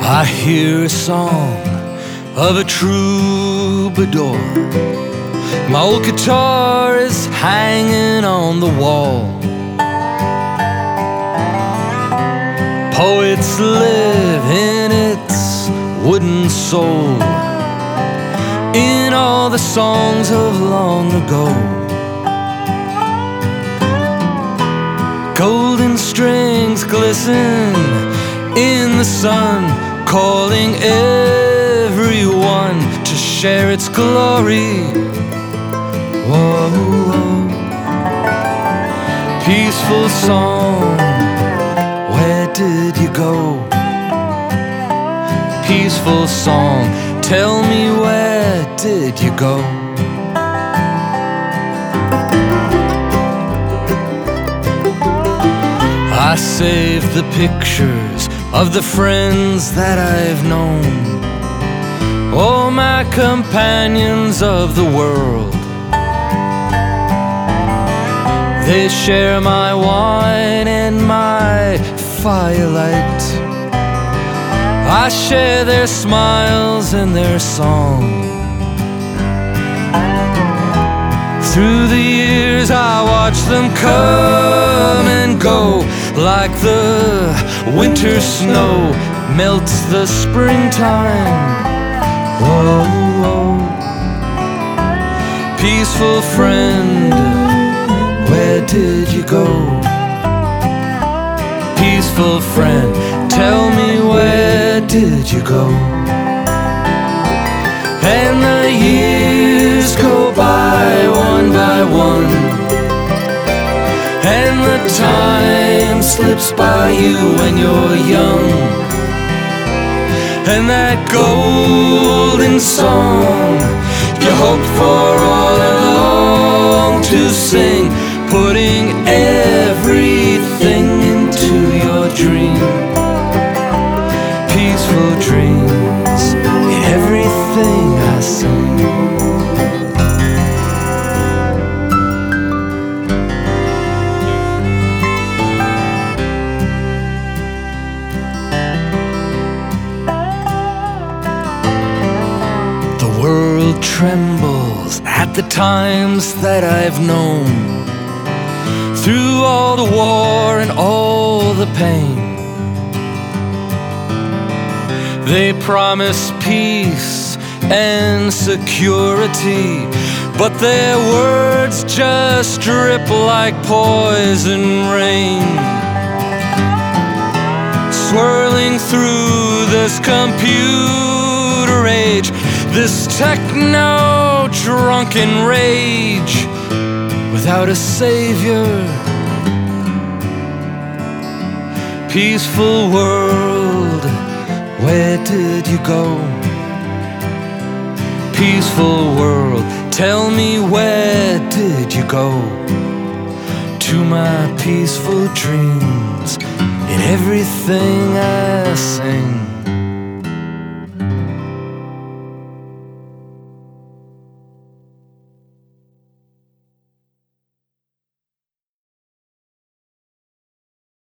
I hear a song of a troubadour. My old guitar is hanging on the wall. Poets live in its wooden soul, in all the songs of long ago. Golden strings glisten in the sun, calling everyone to share its glory. Whoa, whoa. Peaceful song, where did you go? Peaceful song, tell me, where did you go? I saved the pictures of the friends that I've known, all my companions of the world. They share my wine and my firelight. I share their smiles and their song. Through the years I watch them come and go, like the winter snow melts the springtime. Whoa, whoa. Peaceful friend, where did you go? Peaceful friend, tell me, where did you go? And the years go by one, and the time slips by you when you're young. And that golden song you hoped for all along to sing, putting everything into your dream. Peaceful dreams in everything I sing. The world trembles at the times that I've known, through all the war and all the pain. They promise peace and security, but their words just drip like poison rain, swirling through this computer age, this techno-drunken rage, without a savior. Peaceful world, where did you go? Peaceful world, tell me, where did you go? To my peaceful dreams in everything I